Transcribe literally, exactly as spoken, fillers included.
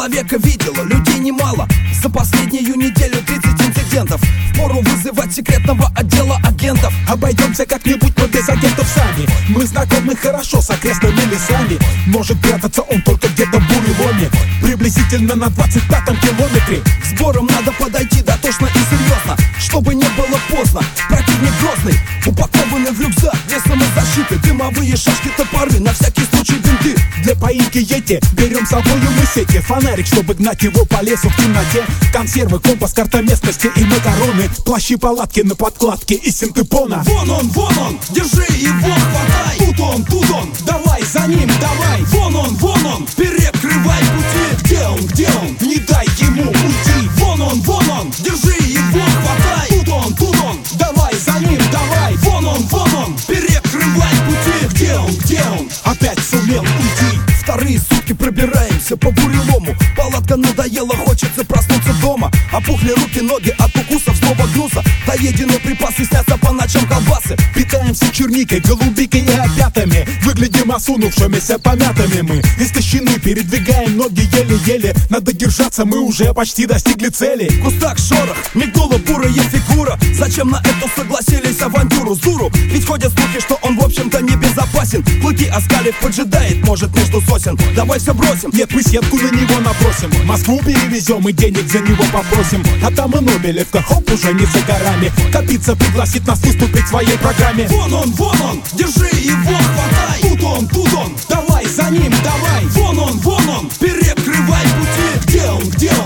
человека видела, людей немало. За последнюю неделю тридцать инцидентов. Впору вызывать секретного отдела агентов. Обойдемся как-нибудь, но без агентов сами. Мы знакомы хорошо с окрестными лесами. Может прятаться он только где-то в Буреломе, приблизительно на двадцать пятом километре. К сборам надо подойти дотошно и серьезно, чтобы не было поздно. Противник грозный, упакованный в рюкзак для самозащиты. Дымовые шашки, топоры, на всякий случай винты. Для поимки йети берем с собой мы сети. Фонарик, чтобы гнать его по лесу в темноте. Консервы, компас, карта местности и макароны. Плащи, палатки на подкладке и синтепона. Вон он, вон он, держи его, хватай. Тут он, тут он, Давай за ним, давай. вон он, вон он, перекрывай пути. Где он, где он? Не дай ему уйти. Вон он, вон он, держи его, хватай. Тут он, тут он, давай за ним, давай. Вон он, вон он, перекрывай пути. Где он, где он? Опять сумел уйти. Вторые сутки пробираемся по бурелому. Палатка надоела, хочется проснуться дома. Опухли руки, ноги от укусов злого груза. Доеденные припасы, снятся по ночам колбасы. Питаемся черникой, голубикой и опятами. Выглядим осунувшимися, помятыми мы. Истощены, передвигаем ноги еле-еле. Надо держаться, мы уже почти достигли цели. В кустах шорох, мигнула бурая фигура. Зачем на эту согласились авантюру Зуру? Ведь ходят слухи, что он в общем-то не безопасен. Клыки оскалив поджидает, может между сосен. Давай все бросим. Нет, мы сетку на него набросим. Москву перевезем и денег за него попросим. А там и Нобелевка, хоп, уже не за горами. Капица пригласит нас выступить в своей программе. Вон он, вон он, держи его, хватай. Тут он, тут он, давай за ним, давай. Вон он, вон он, перекрывай пути. Где он, где он?